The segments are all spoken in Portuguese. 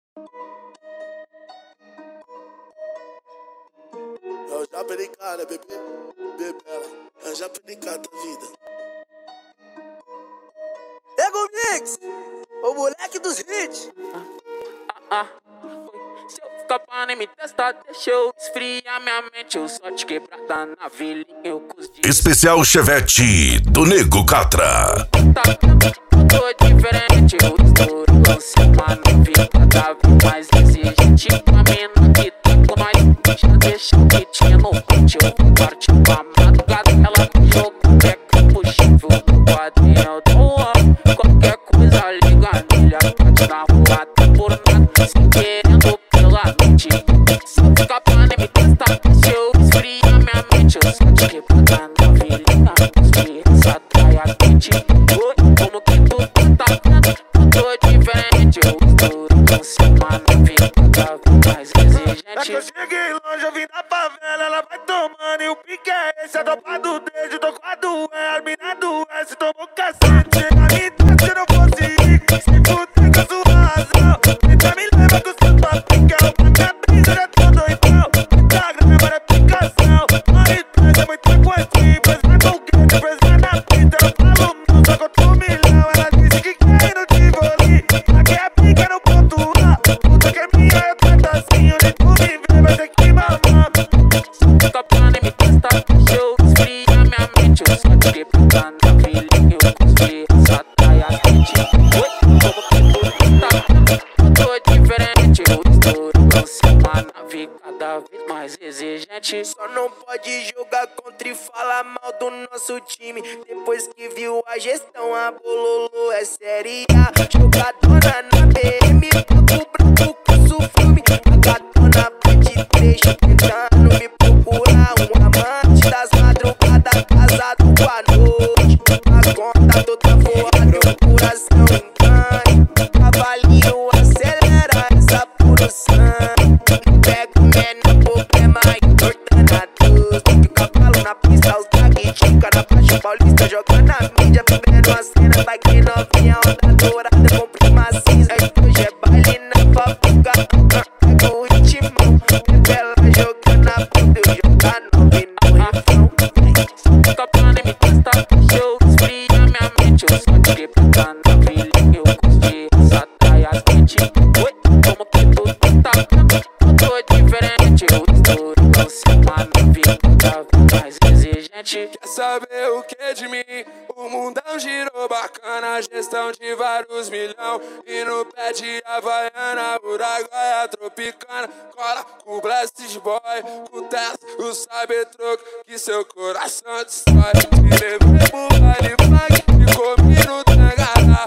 Eu já perdi cara, bebê, bebela. Eu já perdi cara da vida. Ego Mix, o moleque dos hits. Se eu ficar pra nem me testar, deixa eu esfriar minha mente. Eu só te quebrada na vilinha, eu cusdi. Especial Chevette do Nego Catra. Tá vendo? Eu tô diferente, eu estouro. Lance uma novinha cada vez mais exigente. Uma mina que tá com nós, já deixa o kitinho no ponte. Eu vou partir pra madrugada, ela me jogou peca, puxível no quadrinho do homem. Qualquer coisa liga nele, bate na rua, tá por nada, se querendo pela noite. Se eu ficar pra nem me testar, deixa eu esfriar minha mente. Eu só te quebrada na vilinha, cuspir essa traia quente. Oi, como que tu tá vendo? Eu tô diferente, eu estouro, lance uma novinha cada vez mais exigente. É que eu cheguei longe, eu vim da favela, ela vai tomando e o pique é esse. É tropa do dedo, tô com a doer, a mina doece, tomou cacete. Chega me dá, se não fosse rico, se fuder com a sua razão. Então me leva com o seu papicão, pra minha brisa já tô doidão. Instagram agora é picação, maritagem é muita coisinha. Pois vai com o que, depois vai na pista. Eu falo não, só contra 1 milhão. Ela disse que quer ir no Tivoli, aqui é pica no ponto A. Puta que é minha, eu trato assim, onde tu me vê vai ter que mamar. Fica pra nem me testar, deixa eu esfriar minha mente. Eu só te quebrada na vilinha, eu cuspi essa traia quente. Oi, como que tu tá vendo? Eu tô diferente, eu estouro, lance uma nave cada vez mais exigente. Só não pode jogar contra e falar mal do nosso time. Depois que viu a gestão, a Bololô é série A. Jogadora na BM, papo branco com sufilme. A gatona vai de trecho, tentando me procurar um amante das madrugadas, casado com a noite. A conta toda voada, meu coração engane. Cavalinho acelera essa produção. Pego menor problema, entortando a Deus. De cavalo na pista, os taguitica na faixa paulista, jogando na mídia, bebendo a cena. Vai que novinha, onda dourada, comprei uma cinza. Hoje é baile na fabrica, pega o ritmão. Bebela jogando na bunda, eu jogar novinha no refrão. Fica pra nem me testar, deixa eu esfriar minha mente. Eu só te quebrada na vilinha, eu cuspi essa traia quente. Oi, como que tu tá vendo? Eu tô diferente, eu estouro, lance uma novinha cada vez mais exigente. Quer saber o que de mim? O mundão girou bacana, gestão de vários milhão. E no pé de Havaiana, Uruguaia tropicana. Cola com o Blast Boy, com o Tess, o Cybertruck, que seu coração destrói. Te levei pro baile funk e comi no Tangará.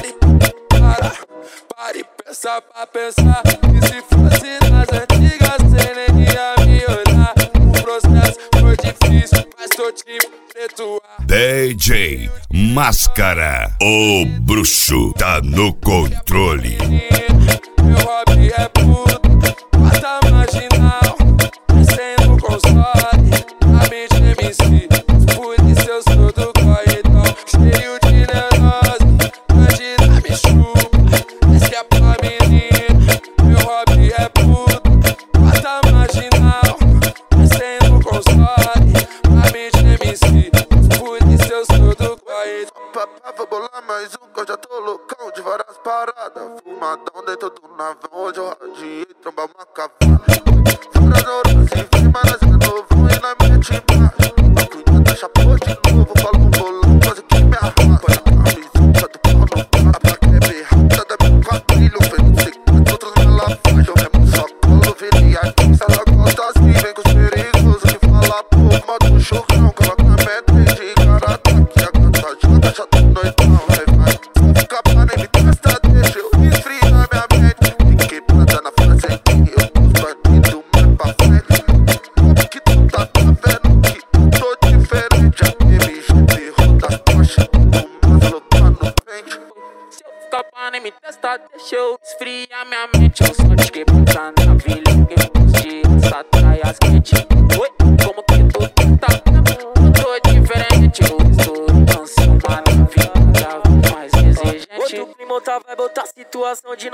Pare, pensa pra pensar, que se fosse nas antigas cê nem ia me olhar. O processo foi difícil, mas tô tipo preto. DJ Máscara, o bruxo tá no controle. Meu hobby é puto, quarta marginal, descendo console, a mente MC. Por isso eu sou do corredor, cheio de neurose, bandida me chupa, esse é pra menina. Meu hobby é puto, quarta marginal, descendo console, a mente MC. Por isso eu sou do corredor. Papá, vou bolar mais um, que eu já tô loucão de várias paradas. Fumadão dentro do navão, hoje eu radiei, tromba uma cavada. Fora da hora, se firma, nós é novo e na mente embaixo. Cuidado da chapô de novo, falo um bolão, quase que me arrasta. Põe a camisinha do pau no pau, a placa é bem rápida da minha quadrilha. Fez sequência, outros na lavagem, eu mesmo só colo, viria aqui. Se ela gosta assim, vem com os perigosos que fala pouco. Modo um chocão, coloca na meta de cara, tá aqui a canta, já tô noitão, vai. Se ficar pra nem me testar, deixa eu esfriar minha mente. Fiquei planta na fazendia, eu pus bandido mais pra frente. Como que tu tá vendo que eu tô diferente? A MGB roda as tochas, o mais lotando frente. Se eu ficar pra nem me testar, deixa eu esfriar minha mente. Eu só te quebrada na vilinha, eu cuspi essa traia quente. Oi, como que tu tá vendo? Eu tô diferente, eu estouro, lance uma novinha cada vez mais exigente. Outro clima, outra vai botar situação de novo, nós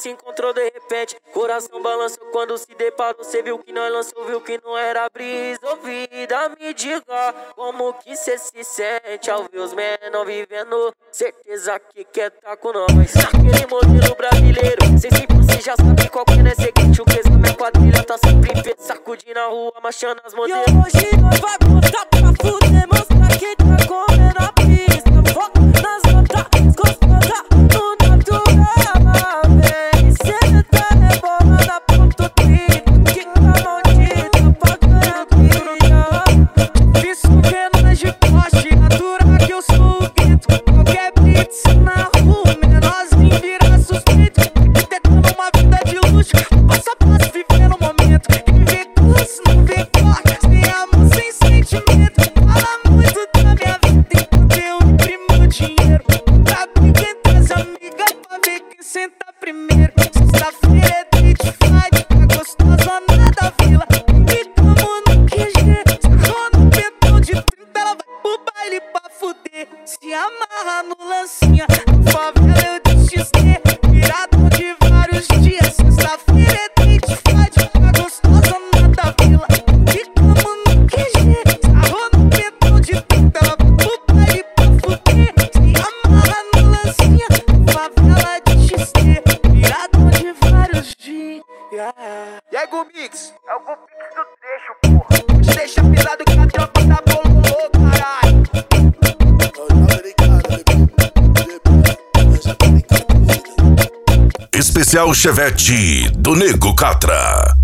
se encontrou de repente. Coração balançou quando se deparou. Cê viu que nós lançou, viu que não era brisa. Ouvida, me diga como que cê se sente ao ver os menor vivendo. Certeza que quer tá com nós. Aquele modelo brasileiro, cê se você já sabe qual que é seguinte. O que minha quadrilha tá sempre em pé, sacudindo na rua, marchando as modelos. E hoje nós vai botar pra fuder, mostrar quem tá comendo a pista. Foca nas notas, gostosas, no natural. Vem, cê tá rebolada, ponto 30. Que tá maldita, pra garantia. Isso que é nós de poste, natural que eu sou o gueto. Qualquer blitz na rua, menorzinho vira suspeito. Tentando uma vida de luxo, passo a passo vivendo o momento. Quem vê curso, não vê corte, sem amor, sem sentimento. Fala muito da minha vida enquanto eu imprimo dinheiro. Pra brigar entre as amigas, pra ver quem senta primeiro. Sexta-feira é date fight, tá gostosona da vila. Ficamos no QG, sarrou no pentão de 30, ela vai pro baile pra fuder. Se amarra no lancinha, na favela eu de XT, viradão de vários dias. Sexta-feira é date fight, tá gostosona da vila. Ficamos no QG, sarrou no pentão de 30, ela vai pro baile pra fuder. Se amarra no lancinha, na favela de XT, viradão de vários dias. E aí, Gumix? É o Gumix do trecho, porra. Deixa pisado que a tropa tá bololô, caralho. Especial Chevette do Nego Catra.